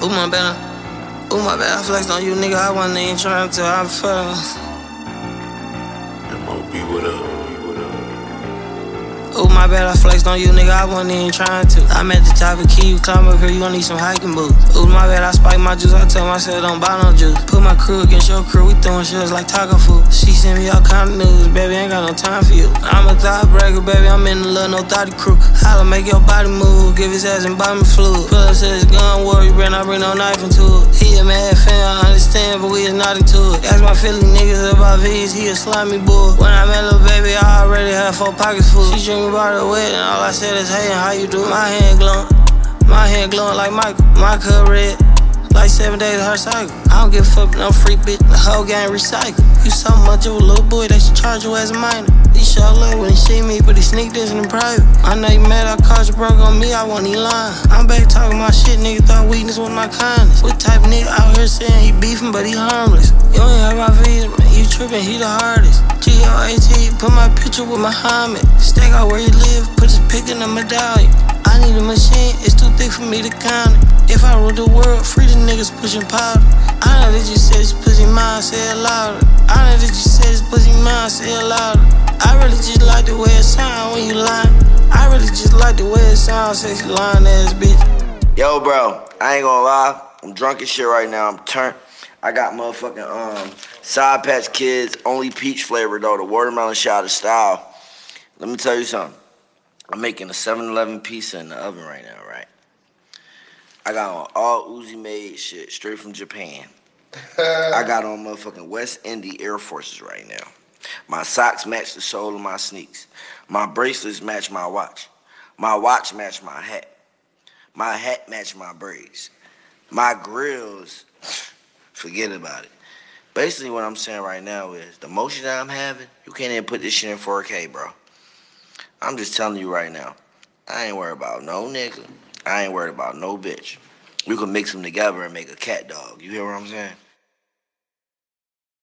Ooh, my bad, I flexed on you, nigga. I wasn't even trying to. I'm fucking. MOB, what up? Ooh, my bad, I flexed on you, nigga. I wasn't even trying to. I'm at the top of key, you climb up here, you gon' need some hiking boots. Ooh, my bad, I spiked my juice. I tell myself don't buy no juice. Put my crew against your crew, we throwing shit like taco food. She send me all kind of news, baby, ain't got no time for you. I'm a thought breaker, baby, I'm in the little no thotty crew. Holla, make your body move, give his ass and body fluid. Pull up to his gun war, you better not bring no knife into it. He a mad fan, I understand, but we is not into it. Ask my Philly niggas about V's, he a slimy bull. When I met little baby, I already had 4 pockets full. She drinking about the wedding, all I said is, hey, and how you do? My hand glowing like Michael. My cup red, like 7 days of her cycle. I don't give a fuck, no free bitch, the whole game recycle. You so much of a little boy, they should charge you as a minor. He show love when he see me, but he sneak this in private. I know you mad, I caught you broke on me, I wasn't even lying. I'm back talking my shit, nigga thought weakness was my kindness. What type of nigga out here saying he beefing, but he harmless? You ain't have my V's, man, you tripping, he the hardest. G-O-A-T, put my picture with Muhammad. Stake out where you live, put his pick in the medallion. I need a machine, it's too thick for me to count it. If I rule the world, free the niggas pushing powder. I know that you said this pussy mine, say it louder. I know that you said this pussy mine, say it louder. I really just like the way it sound when you lying. I really just like the way it sounds, sexy lying ass bitch. Yo, bro, I ain't gonna lie. I'm drunk as shit right now. I'm turned. I got motherfucking Sour Patch Kids, only peach flavor though, the watermelon shot of style. Let me tell you something. I'm making a 7-Eleven pizza in the oven right now, right? I got on all Uzi made shit straight from Japan. I got on motherfucking West Indy Air Forces right now. My socks match the sole of my sneaks. My bracelets match my watch. My watch match my hat. My hat match my braids. My grills, forget about it. Basically what I'm saying right now is the motion that I'm having, you can't even put this shit in 4K, bro. I'm just telling you right now, I ain't worried about no nigga. I ain't worried about no bitch. We can mix them together and make a cat dog. You hear what I'm saying?